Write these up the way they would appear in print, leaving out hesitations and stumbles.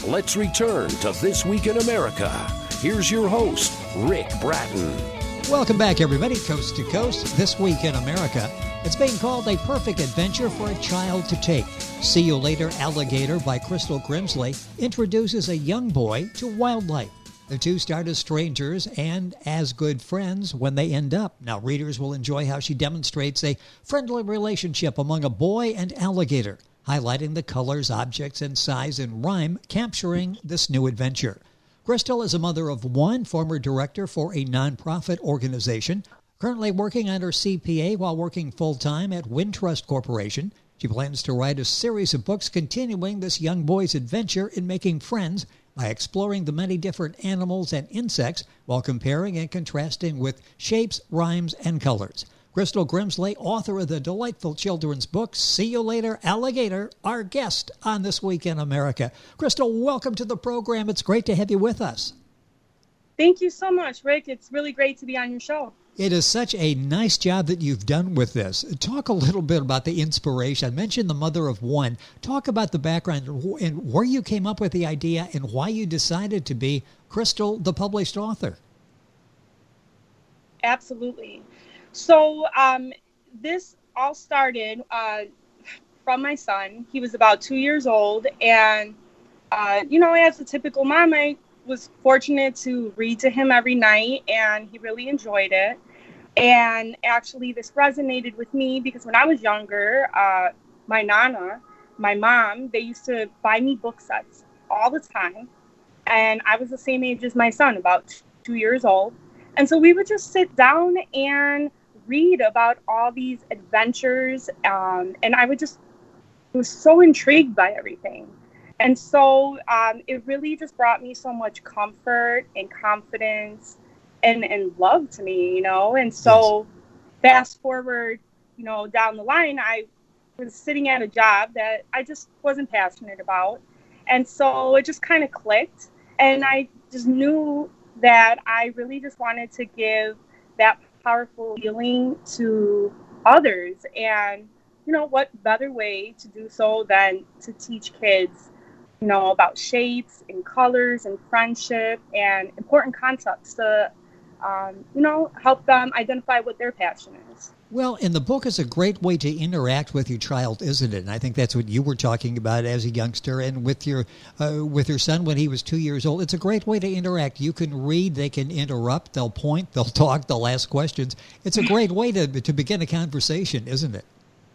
Let's return to This Week in America. Here's your host, Rick Bratton. Welcome back, everybody, coast to coast. This Week in America. It's being called a perfect adventure for a child to take. See You Later, Alligator by Crystal Grimsley introduces a young boy to wildlife. The two start as strangers and as good friends when they end up. Now, readers will enjoy how she demonstrates a friendly relationship among a boy and alligator, highlighting the colors, objects, and size and rhyme, capturing this new adventure. Crystal is a mother of one, former director for a nonprofit organization, currently working on her CPA while working full-time at Wintrust Corporation. She plans to write a series of books continuing this young boy's adventure in making friends by exploring the many different animals and insects while comparing and contrasting with shapes, rhymes, and colors. Crystal Grimsley, author of the delightful children's book, See You Later, Alligator, our guest on This Week in America. Crystal, welcome to the program. It's great to have you with us. Thank you so much, Rick. It's really great to be on your show. It is such a nice job that you've done with this. Talk a little bit about the inspiration. I mentioned the mother of one. Talk about the background and where you came up with the idea and why you decided to be Crystal, the published author. Absolutely. So this all started from my son. He was about 2 years old. And, as a typical mom, I was fortunate to read to him every night, and he really enjoyed it. And actually, this resonated with me because when I was younger, my nana, my mom, they used to buy me book sets all the time. And I was the same age as my son, about 2 years old. And so we would just sit down and read about all these adventures. And I was so intrigued by everything. And so it really just brought me so much comfort and confidence and love to me, And so fast forward, down the line, I was sitting at a job that I just wasn't passionate about. And so it just kind of clicked. And I just knew that I really just wanted to give that powerful feeling to others. And, what better way to do so than to teach kids about shapes and colors and friendship and important concepts to, help them identify what their passion is. Well, and the book is a great way to interact with your child, isn't it? And I think that's what you were talking about as a youngster and with your son when he was 2 years old. It's a great way to interact. You can read, they can interrupt, they'll point, they'll talk, they'll ask questions. It's a great way to begin a conversation, isn't it?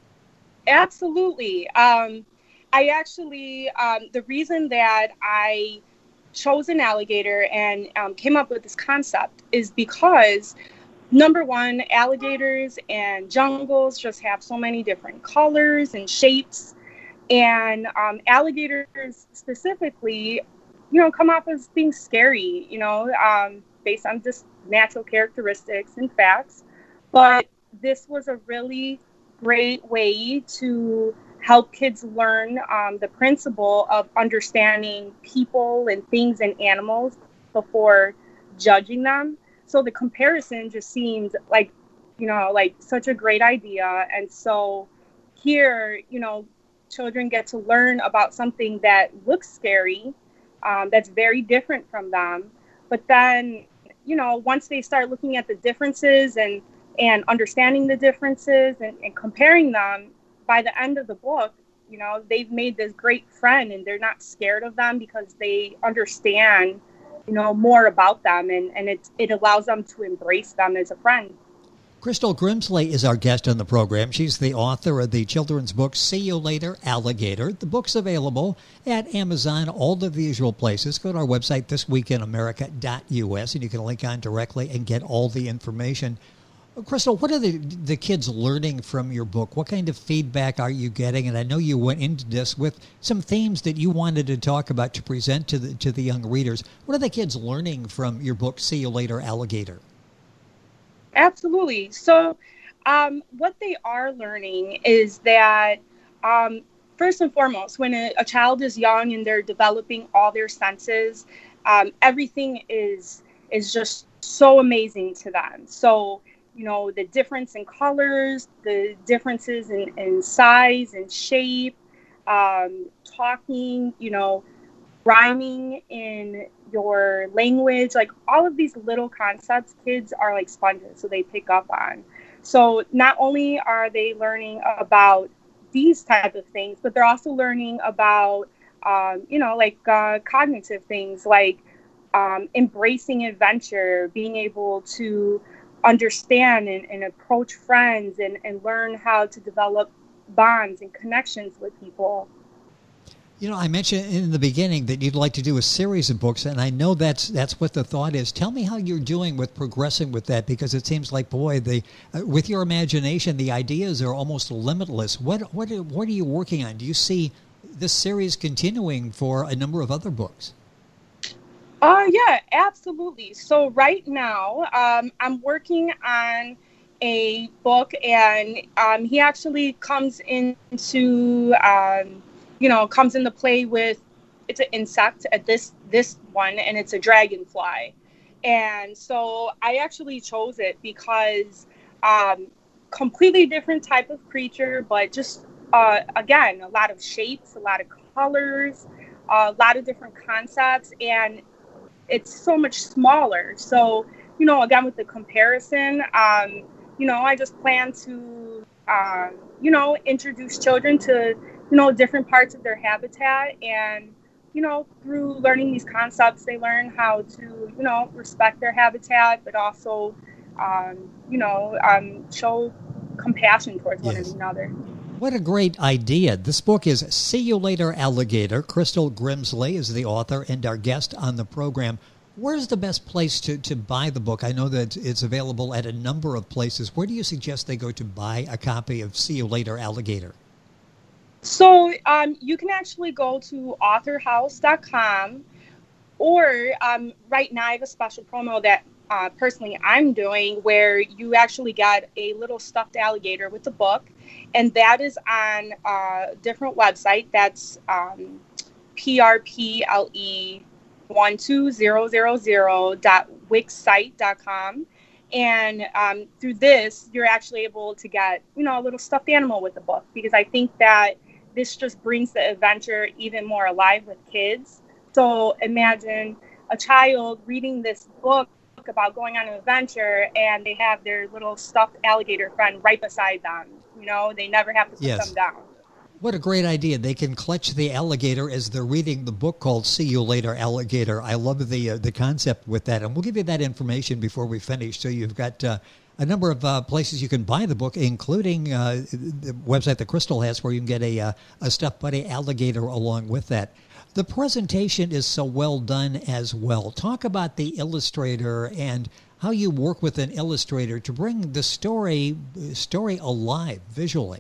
Absolutely. I actually, the reason that I chose an alligator and came up with this concept is because, number one, alligators and jungles just have so many different colors and shapes. And alligators specifically, come off as being scary, based on just natural characteristics and facts. But this was a really great way to help kids learn the principle of understanding people and things and animals before judging them. So the comparison just seemed like such a great idea. And so here, children get to learn about something that looks scary, that's very different from them. But then, once they start looking at the differences and understanding the differences and comparing them, by the end of the book, they've made this great friend and they're not scared of them because they understand, more about them and it allows them to embrace them as a friend. Crystal Grimsley is our guest on the program. She's the author of the children's book, See You Later, Alligator. The book's available at Amazon, all of the usual places. Go to our website, thisweekinamerica.us, and you can link on directly and get all the information. Crystal, what are the kids learning from your book? What kind of feedback are you getting? And I know you went into this with some themes that you wanted to talk about to present to the young readers. What are the kids learning from your book, See You Later, Alligator? Absolutely. So what they are learning is that, first and foremost, when a child is young and they're developing all their senses, everything is just so amazing to them. So, the difference in colors, the differences in size and shape, talking, rhyming in your language, like all of these little concepts, kids are like sponges, so they pick up on. So not only are they learning about these type of things, but they're also learning about, cognitive things like embracing adventure, being able to understand and approach friends and learn how to develop bonds and connections with people. You know, I mentioned in the beginning that you'd like to do a series of books, and I know that's what the thought is. Tell me how you're doing with progressing with that, because it seems like, boy, with your imagination, the ideas are almost limitless. What are you working on? Do you see this series continuing for a number of other books? Yeah, absolutely. So right now, I'm working on a book, and he actually comes into play with, it's an insect at this one, and it's a dragonfly. And so I actually chose it because completely different type of creature, but just again, a lot of shapes, a lot of colors, a lot of different concepts, and it's so much smaller. So, again, with the comparison, I just plan to, introduce children to, different parts of their habitat. And, through learning these concepts, they learn how to, respect their habitat, but also, show compassion towards one another. What a great idea. This book is See You Later, Alligator. Crystal Grimsley is the author and our guest on the program. Where's the best place to buy the book? I know that it's available at a number of places. Where do you suggest they go to buy a copy of See You Later, Alligator? So you can actually go to authorhouse.com, or right now I have a special promo that personally I'm doing where you actually get a little stuffed alligator with the book, and that is on a different website. That's prple12000.wixsite.com. And through this, you're actually able to get, a little stuffed animal with the book, because I think that this just brings the adventure even more alive with kids. So imagine a child reading this book about going on an adventure, and they have their little stuffed alligator friend right beside them. They never have to put them down. What a great idea. They can clutch the alligator as they're reading the book called See You Later, Alligator. I love the concept with that. And we'll give you that information before we finish. So you've got a number of places you can buy the book, including the website that Crystal has, where you can get a stuffed buddy alligator along with that. The presentation is so well done as well. Talk about the illustrator and how you work with an illustrator to bring the story alive visually.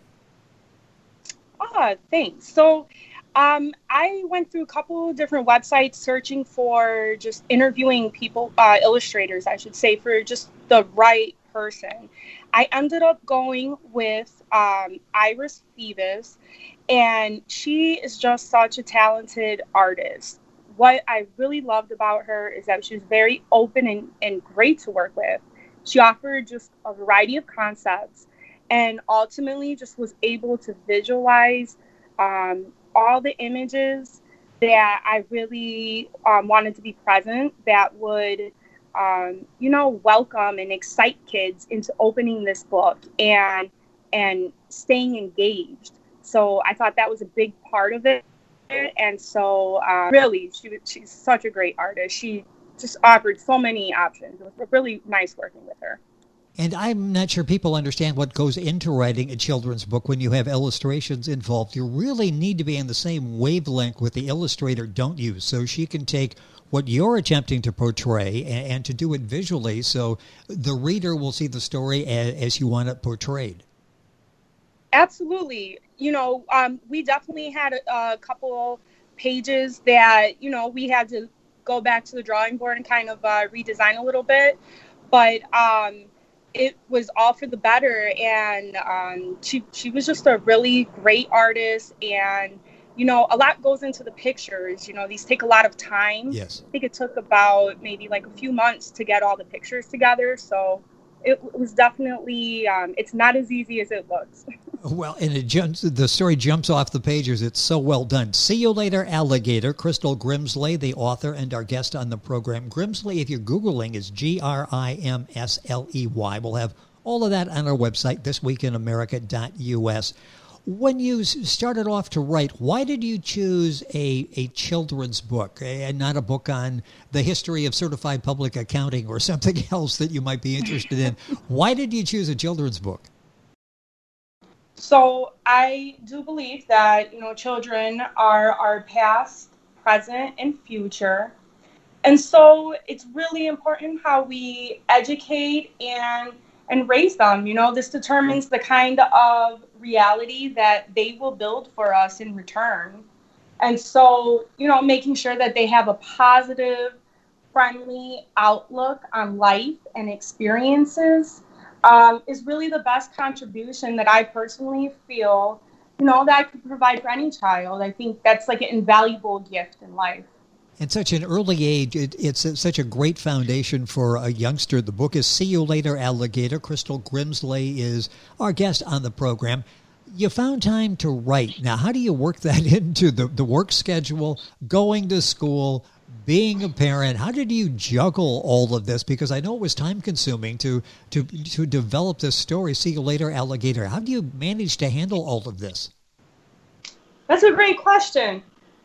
Thanks. So I went through a couple of different websites searching for just interviewing people, illustrators, I should say, for just the right person. I ended up going with Iris Phoebus, and she is just such a talented artist. What I really loved about her is that she was very open and great to work with. She offered just a variety of concepts, and ultimately just was able to visualize all the images that I really wanted to be present, that would, welcome and excite kids into opening this book and staying engaged. So I thought that was a big part of it. And so really, she's such a great artist. She just offered so many options. It was really nice working with her. And I'm not sure people understand what goes into writing a children's book when you have illustrations involved. You really need to be in the same wavelength with the illustrator, don't you? So she can take what you're attempting to portray and to do it visually, so the reader will see the story as you want it portrayed. Absolutely. We definitely had a couple pages that, we had to go back to the drawing board and kind of redesign a little bit. But it was all for the better. And she was just a really great artist. And, a lot goes into the pictures. These take a lot of time. Yes. I think it took about maybe like a few months to get all the pictures together. So it was definitely, it's not as easy as it looks. Well, and the story jumps off the pages. It's so well done. See You Later, Alligator. Crystal Grimsley, the author and our guest on the program. Grimsley, if you're Googling, is Grimsley. We'll have all of that on our website, thisweekinamerica.us. When you started off to write, why did you choose a children's book and not a book on the history of certified public accounting or something else that you might be interested in? Why did you choose a children's book? So I do believe that, children are our past, present, and future. And so it's really important how we educate and raise them. This determines the kind of reality that they will build for us in return. And so, making sure that they have a positive, friendly outlook on life and experiences is really the best contribution that I personally feel, that I could provide for any child. I think that's like an invaluable gift in life. At such an early age, it's such a great foundation for a youngster. The book is See You Later, Alligator. Crystal Grimsley is our guest on the program. You found time to write. Now, how do you work that into the work schedule, going to school, being a parent? How did you juggle all of this? Because I know it was time-consuming to develop this story, See You Later, Alligator. How do you manage to handle all of this? That's a great question.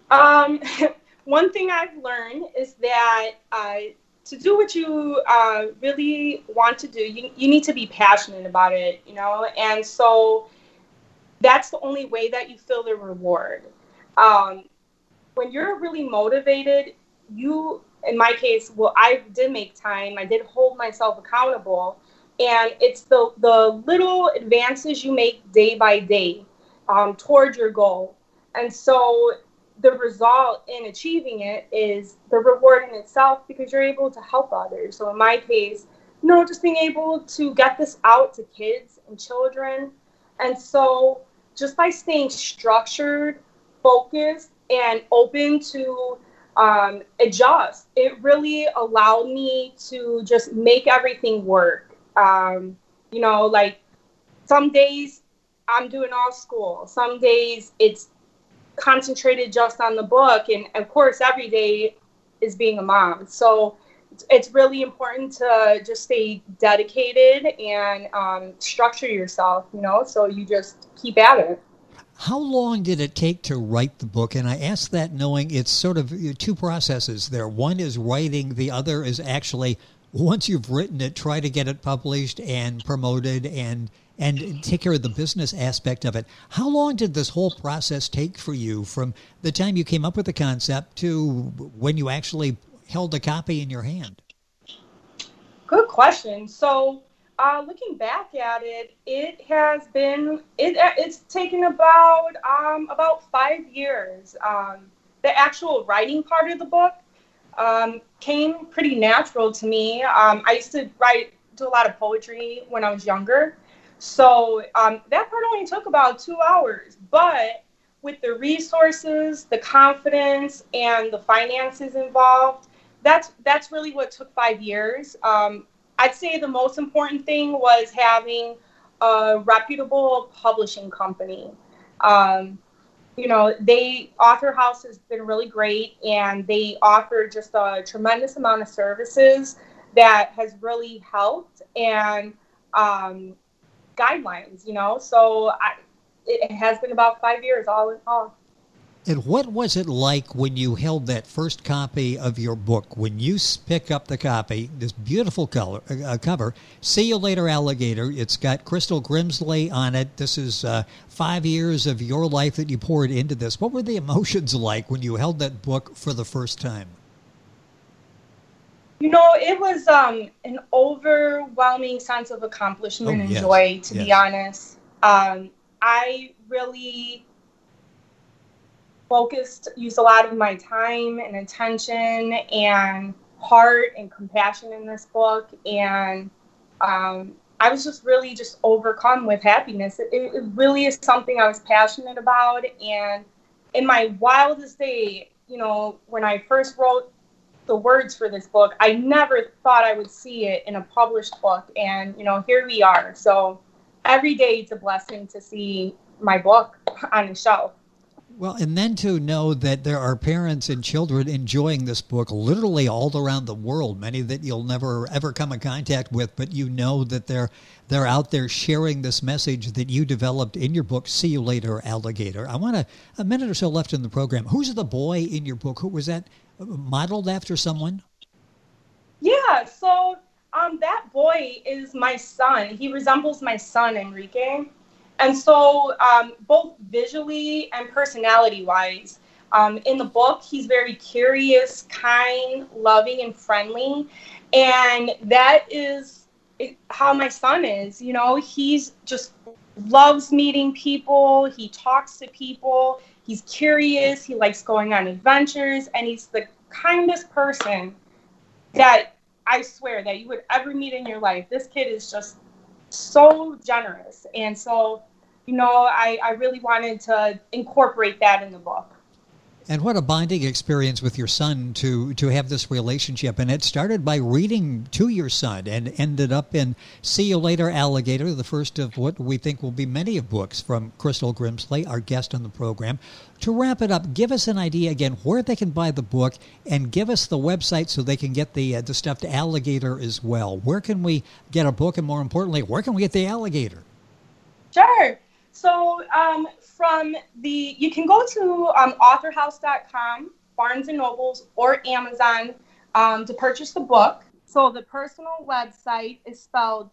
One thing I've learned is that to do what you really want to do, you need to be passionate about it, and so that's the only way that you feel the reward. When you're really motivated, in my case, I did make time, I did hold myself accountable, and it's the little advances you make day by day toward your goal. And so the result in achieving it is the reward in itself because you're able to help others. So in my case, just being able to get this out to kids and children. And so just by staying structured, focused, and open to adjust, it really allowed me to just make everything work. Like some days I'm doing all school. Some days it's concentrated just on the book, and of course every day is being a mom. So it's really important to just stay dedicated and structure yourself, so you just keep at it. How long did it take to write the book? And I ask that knowing it's sort of two processes there. One is writing, the other is actually, once you've written it, try to get it published and promoted and take care of the business aspect of it. How long did this whole process take for you from the time you came up with the concept to when you actually held a copy in your hand? Good question. So looking back at it, it's taken about 5 years. The actual writing part of the book came pretty natural to me. I used to do a lot of poetry when I was younger. So that part only took about 2 hours, but with the resources, the confidence, and the finances involved, that's really what took 5 years. I'd say the most important thing was having a reputable publishing company. Author House has been really great, and they offer just a tremendous amount of services that has really helped, and guidelines, so it has been about 5 years all in all. And what was it like when you held that first copy of your book? When you pick up the copy, this beautiful cover, See You Later, Alligator. It's got Crystal Grimsley on it. This is 5 years of your life that you poured into this. What were the emotions like when you held that book for the first time? It was an overwhelming sense of accomplishment and joy, to be honest. I really used a lot of my time and attention and heart and compassion in this book. And I was just really overcome with happiness. It really is something I was passionate about. And in my wildest day, when I first wrote the words for this book, I never thought I would see it in a published book. And, here we are. So every day it's a blessing to see my book on the shelf. Well, and then to know that there are parents and children enjoying this book literally all around the world, many that you'll never ever come in contact with, but you know that they're out there sharing this message that you developed in your book, See You Later, Alligator. I want a minute or so left in the program. Who's the boy in your book? Who was that modeled after someone? Yeah, so that boy is my son. He resembles my son, Enrique. And so both visually and personality-wise, in the book, he's very curious, kind, loving, and friendly. And that is how my son is. You know, he's just loves meeting people. He talks to people. He's curious. He likes going on adventures. And he's the kindest person that I swear that you would ever meet in your life. This kid is just so generous. And so, you know, I really wanted to incorporate that in the book. And what a bonding experience with your son to have this relationship. And it started by reading to your son and ended up in See You Later, Alligator, the first of what we think will be many of books from Crystal Grimsley, our guest on the program. To wrap it up, give us an idea again where they can buy the book and give us the website so they can get the stuffed alligator as well. Where can we get a book, and more importantly, where can we get the alligator? Sure. So you can go to authorhouse.com, Barnes & Nobles, or Amazon to purchase the book. So the personal website is spelled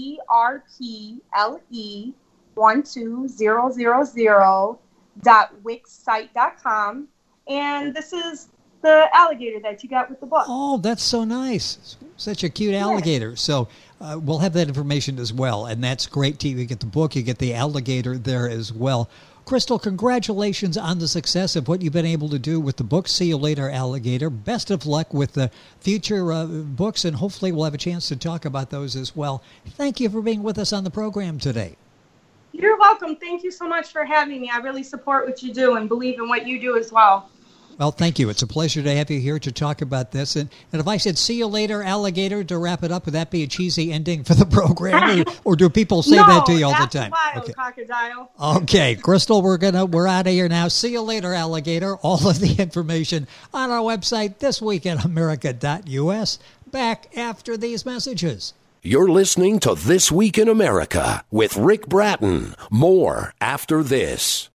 PRPLE12000.wixsite.com. And this is the alligator that you got with the book. Oh, that's so nice. Such a cute alligator. Yeah. So we'll have that information as well. And that's great, too. You get the book, you get the alligator there as well. Crystal, congratulations on the success of what you've been able to do with the book, See You Later, Alligator. Best of luck with the future books, and hopefully we'll have a chance to talk about those as well. Thank you for being with us on the program today. You're welcome. Thank you so much for having me. I really support what you do and believe in what you do as well. Well, thank you. It's a pleasure to have you here to talk about this. And if I said, see you later, alligator, to wrap it up, would that be a cheesy ending for the program? Or do people say that to you all the time? Okay. Crocodile. Okay, Crystal, we're out of here now. See you later, alligator. All of the information on our website, thisweekinamerica.us. Back after these messages. You're listening to This Week in America with Rick Bratton. More after this.